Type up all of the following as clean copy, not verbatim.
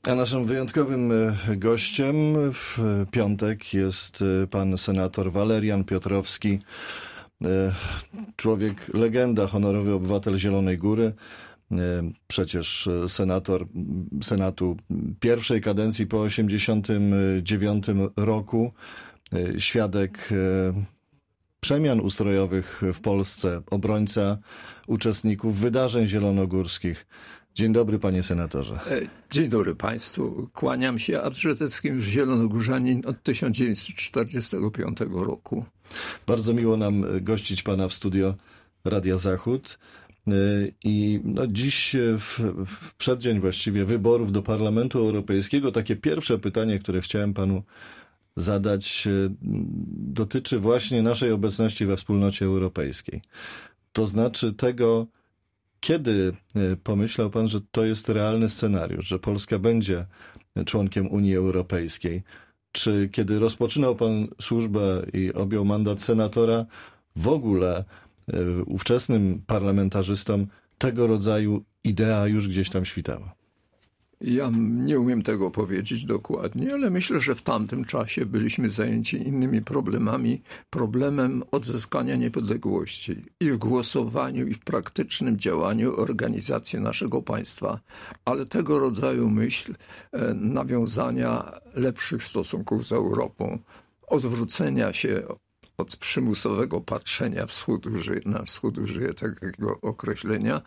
A naszym wyjątkowym gościem w piątek jest pan senator Walerian Piotrowski, człowiek legenda, honorowy obywatel Zielonej Góry, przecież senator Senatu pierwszej kadencji po 1989 roku, świadek przemian ustrojowych w Polsce, obrońca uczestników wydarzeń zielonogórskich. Dzień dobry, panie senatorze. Dzień dobry państwu. Kłaniam się, a przede wszystkim zielonogórzanin od 1945 roku. Bardzo miło nam gościć pana w studio Radia Zachód. I dziś, w przeddzień właściwie wyborów do Parlamentu Europejskiego, takie pierwsze pytanie, które chciałem panu zadać, dotyczy właśnie naszej obecności we Wspólnocie Europejskiej. To znaczy tego, kiedy pomyślał pan, że to jest realny scenariusz, że Polska będzie członkiem Unii Europejskiej? Czy kiedy rozpoczynał pan służbę i objął mandat senatora, w ogóle ówczesnym parlamentarzystom tego rodzaju idea już gdzieś tam świtała? Ja nie umiem tego powiedzieć dokładnie, ale myślę, że w tamtym czasie byliśmy zajęci innymi problemami. Problemem odzyskania niepodległości i w głosowaniu, i w praktycznym działaniu organizacji naszego państwa. Ale tego rodzaju myśl nawiązania lepszych stosunków z Europą, odwrócenia się od przymusowego patrzenia na wschód, użyję takiego określenia,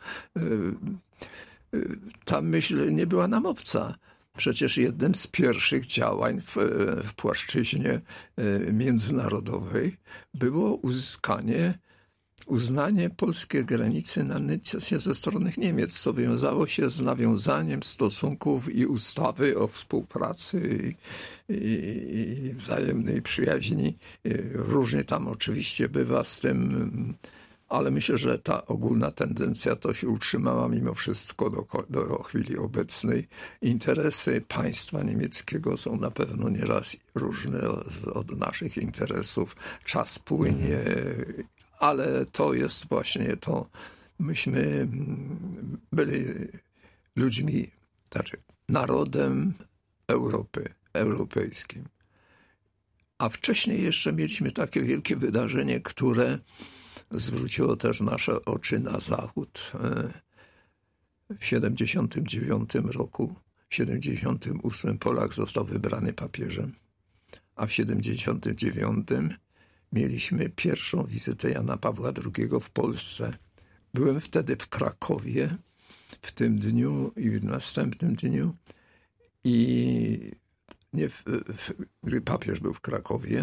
ta myśl nie była nam obca. Przecież jednym z pierwszych działań w płaszczyźnie międzynarodowej było uznanie polskiej granicy na Nycie ze strony Niemiec, co wiązało się z nawiązaniem stosunków i ustawy o współpracy i wzajemnej przyjaźni. Różnie tam oczywiście bywa z tym, ale myślę, że ta ogólna tendencja to się utrzymała mimo wszystko do chwili obecnej. Interesy państwa niemieckiego są na pewno nieraz różne od naszych interesów. Czas płynie, ale to jest właśnie to. Myśmy byli ludźmi, narodem europejskim. A wcześniej jeszcze mieliśmy takie wielkie wydarzenie, które zwróciło też nasze oczy na zachód. W 79 roku, w 78 Polak został wybrany papieżem, a w 79 mieliśmy pierwszą wizytę Jana Pawła II w Polsce. Byłem wtedy w Krakowie, w tym dniu i w następnym dniu, i gdy papież był w Krakowie,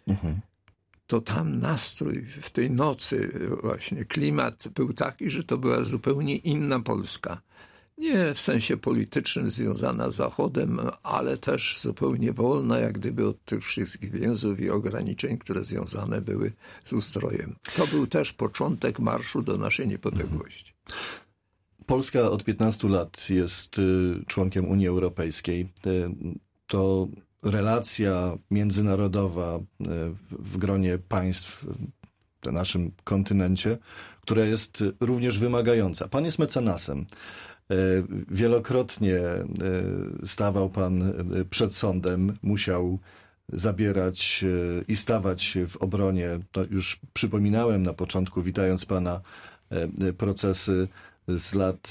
to tam nastrój w tej nocy, właśnie klimat był taki, że to była zupełnie inna Polska. Nie w sensie politycznym związana z Zachodem, ale też zupełnie wolna, jak gdyby od tych wszystkich więzów i ograniczeń, które związane były z ustrojem. To był też początek marszu do naszej niepodległości. Polska od 15 lat jest członkiem Unii Europejskiej. To relacja międzynarodowa w gronie państw na naszym kontynencie, która jest również wymagająca. Pan jest mecenasem. Wielokrotnie stawał pan przed sądem, musiał zabierać i stawać w obronie. To już przypominałem na początku, witając pana, procesy z lat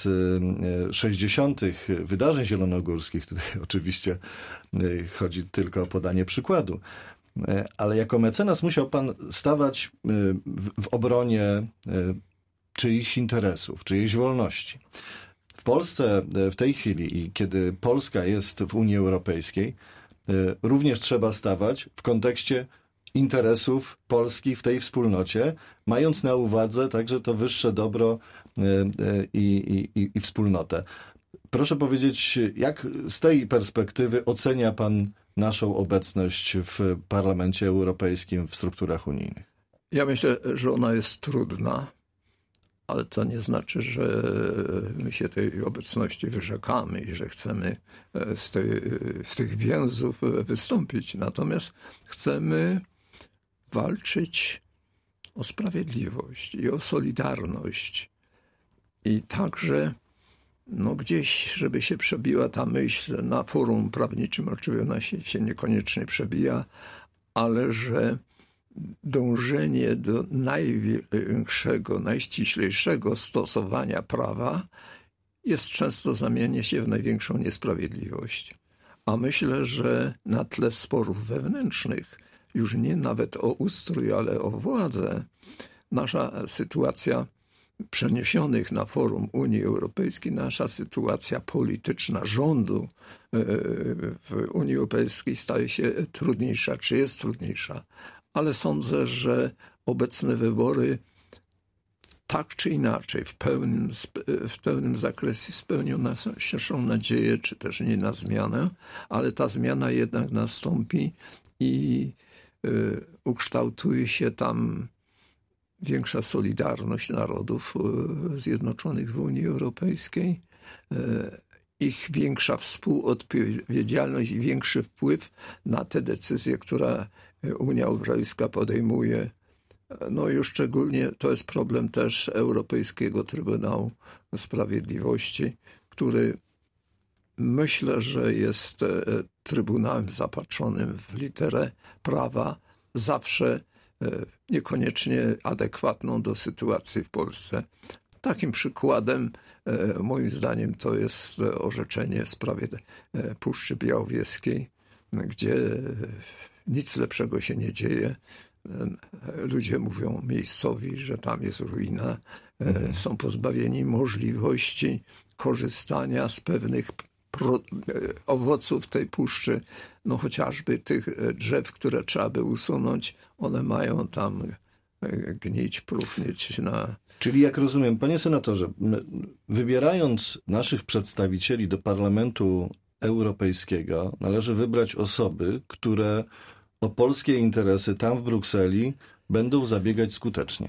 60. wydarzeń zielonogórskich. Tutaj oczywiście chodzi tylko o podanie przykładu. Ale jako mecenas musiał pan stawać w obronie czyichś interesów, czyjejś wolności. W Polsce w tej chwili i kiedy Polska jest w Unii Europejskiej, również trzeba stawać w kontekście interesów Polski w tej wspólnocie, mając na uwadze także to wyższe dobro i wspólnotę. Proszę powiedzieć, jak z tej perspektywy ocenia pan naszą obecność w Parlamencie Europejskim, w strukturach unijnych? Ja myślę, że ona jest trudna, ale to nie znaczy, że my się tej obecności wyrzekamy i że chcemy z tych więzów wystąpić. Natomiast chcemy walczyć o sprawiedliwość i o solidarność. I także no gdzieś, żeby się przebiła ta myśl na forum prawniczym, oczywiście ona się niekoniecznie przebija, ale że dążenie do największego, najściślejszego stosowania prawa jest często zamienia się w największą niesprawiedliwość. A myślę, że na tle sporów wewnętrznych, już nie nawet o ustrój, ale o władzę, nasza sytuacja przeniesionych na forum Unii Europejskiej, nasza sytuacja polityczna rządu w Unii Europejskiej staje się trudniejsza, czy jest trudniejsza. Ale sądzę, że obecne wybory tak czy inaczej, w pełnym zakresie spełnią naszą nadzieję, czy też nie na zmianę, ale ta zmiana jednak nastąpi i ukształtuje się tam większa solidarność narodów zjednoczonych w Unii Europejskiej, ich większa współodpowiedzialność i większy wpływ na te decyzje, które Unia Europejska podejmuje. No i szczególnie to jest problem też Europejskiego Trybunału Sprawiedliwości, który myślę, że jest trybunałem zapatrzonym w literę prawa, zawsze niekoniecznie adekwatną do sytuacji w Polsce. Takim przykładem, moim zdaniem, to jest orzeczenie w sprawie Puszczy Białowieskiej, gdzie nic lepszego się nie dzieje. Ludzie mówią miejscowi, że tam jest ruina. Są pozbawieni możliwości korzystania z pewnych owoców tej puszczy. No chociażby tych drzew, które trzeba by usunąć, one mają tam gnić, pluchnieć na... Czyli jak rozumiem, panie senatorze, wybierając naszych przedstawicieli do Parlamentu Europejskiego, należy wybrać osoby, które o polskie interesy tam w Brukseli będą zabiegać skutecznie.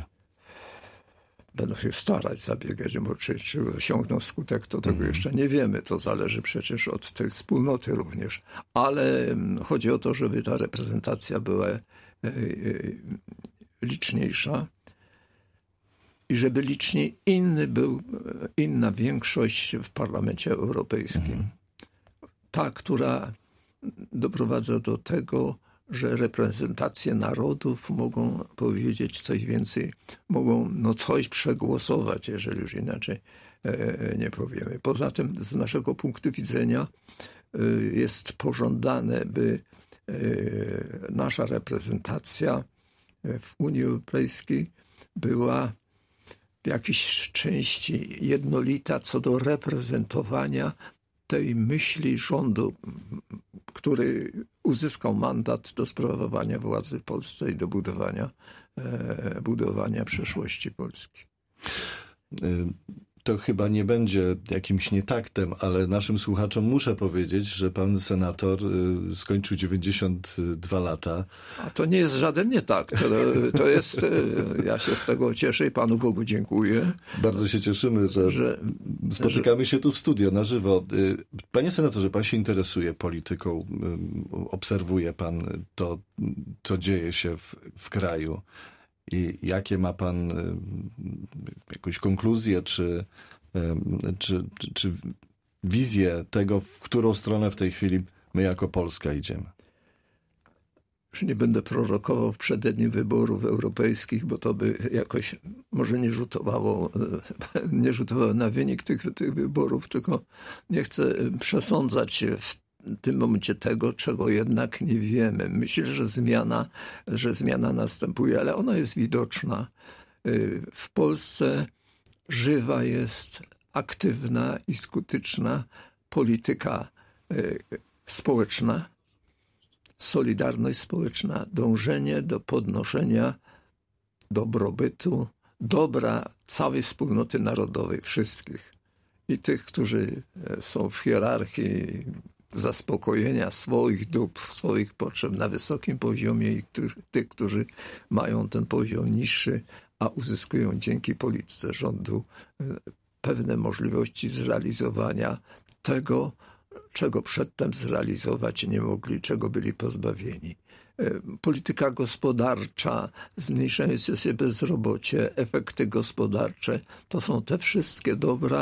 Będą się starać zabiegać, bo czy osiągną skutek, to tego jeszcze nie wiemy. To zależy przecież od tej wspólnoty również. Ale chodzi o to, żeby ta reprezentacja była liczniejsza i żeby liczniej inna większość w Parlamencie Europejskim. Ta, która doprowadza do tego, że reprezentacje narodów mogą powiedzieć coś więcej, mogą coś przegłosować, jeżeli już inaczej nie powiemy. Poza tym z naszego punktu widzenia jest pożądane, by nasza reprezentacja w Unii Europejskiej była w jakiejś części jednolita co do reprezentowania tej myśli rządu, który uzyskał mandat do sprawowania władzy w Polsce i do budowania przyszłości Polski. To chyba nie będzie jakimś nietaktem, ale naszym słuchaczom muszę powiedzieć, że pan senator skończył 92 lata. A to nie jest żaden nietakt. To jest, ja się z tego cieszę i Panu Bogu dziękuję. Bardzo się cieszymy, że spotykamy się tu w studio na żywo. Panie senatorze, pan się interesuje polityką, obserwuje pan to, co dzieje się w kraju. I jakie ma pan jakąś konkluzję, czy wizję tego, w którą stronę w tej chwili my jako Polska idziemy? Już nie będę prorokował w przededniu wyborów europejskich, bo to by jakoś może nie rzutowało na wynik tych wyborów, tylko nie chcę przesądzać w tym momencie tego, czego jednak nie wiemy. Myślę, że zmiana następuje, ale ona jest widoczna. W Polsce żywa jest aktywna i skuteczna polityka społeczna, solidarność społeczna, dążenie do podnoszenia dobrobytu, dobra całej wspólnoty narodowej, wszystkich. I tych, którzy są w hierarchii zaspokojenia swoich dóbr, swoich potrzeb na wysokim poziomie i tych, którzy mają ten poziom niższy, a uzyskują dzięki polityce rządu pewne możliwości zrealizowania tego, czego przedtem zrealizować nie mogli, czego byli pozbawieni. Polityka gospodarcza, zmniejszające się bezrobocie, efekty gospodarcze, to są te wszystkie dobra,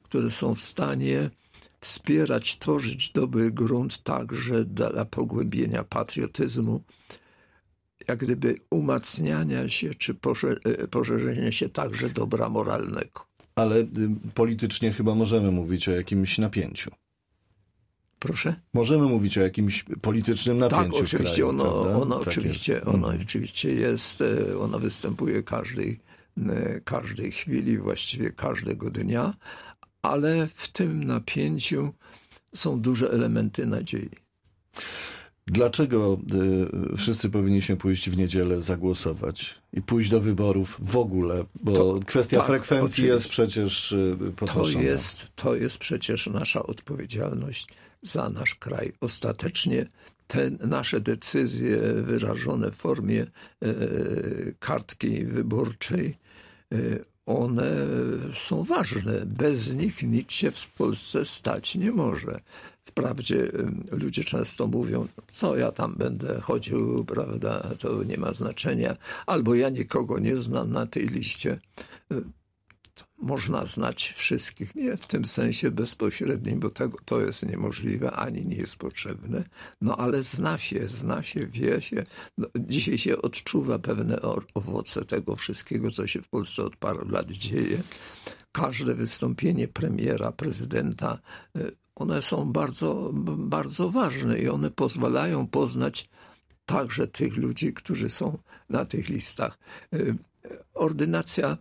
które są w stanie wspierać, tworzyć dobry grunt także dla pogłębienia patriotyzmu, jak gdyby umacniania się czy poszerzenia się także dobra moralnego. Ale politycznie chyba możemy mówić o jakimś napięciu. Proszę? Możemy mówić o jakimś politycznym napięciu. Tak, oczywiście, w kraju, ono oczywiście jest, ono występuje każdej chwili, właściwie każdego dnia, ale w tym napięciu są duże elementy nadziei. Dlaczego wszyscy powinniśmy pójść w niedzielę zagłosować i pójść do wyborów w ogóle? Bo kwestia frekwencji oczywiście jest przecież podnoszona. To jest przecież nasza odpowiedzialność za nasz kraj. Ostatecznie te nasze decyzje wyrażone w formie kartki wyborczej, one są ważne. Bez nich nic się w Polsce stać nie może. Wprawdzie ludzie często mówią, co ja tam będę chodził, prawda, to nie ma znaczenia, albo ja nikogo nie znam na tej liście. Można znać wszystkich, nie w tym sensie bezpośrednim, bo to jest niemożliwe, ani nie jest potrzebne, no ale zna się, wie się. No, dzisiaj się odczuwa pewne owoce tego wszystkiego, co się w Polsce od paru lat dzieje. Każde wystąpienie premiera, prezydenta, one są bardzo, bardzo ważne i one pozwalają poznać także tych ludzi, którzy są na tych listach. Ordynacja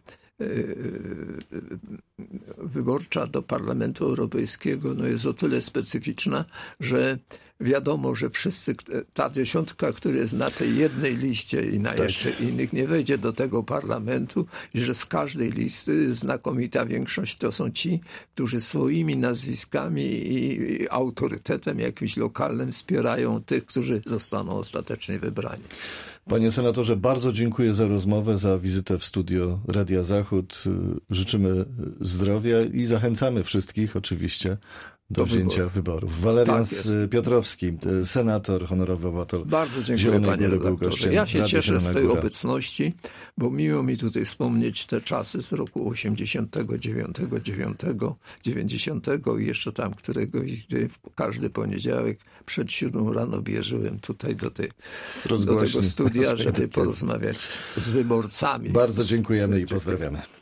wyborcza do Parlamentu Europejskiego jest o tyle specyficzna, że wiadomo, że wszyscy, ta dziesiątka, która jest na tej jednej liście i na jeszcze innych, nie wejdzie do tego parlamentu i że z każdej listy znakomita większość to są ci, którzy swoimi nazwiskami i autorytetem jakimś lokalnym wspierają tych, którzy zostaną ostatecznie wybrani. Panie senatorze, bardzo dziękuję za rozmowę, za wizytę w studio Radia Zachód. Życzymy zdrowia i zachęcamy wszystkich oczywiście do wzięcia wyborów. Walerian Piotrowski, senator, honorowy obywatel. Bardzo dziękuję, panie redaktorze. Ja się cieszę z tej obecności, bo miło mi tutaj wspomnieć te czasy z roku 89, 90 i jeszcze tam któregoś, gdy w każdy poniedziałek przed 7 rano bieżyłem tutaj do tego studia, żeby porozmawiać z wyborcami. Bardzo dziękujemy i pozdrawiamy.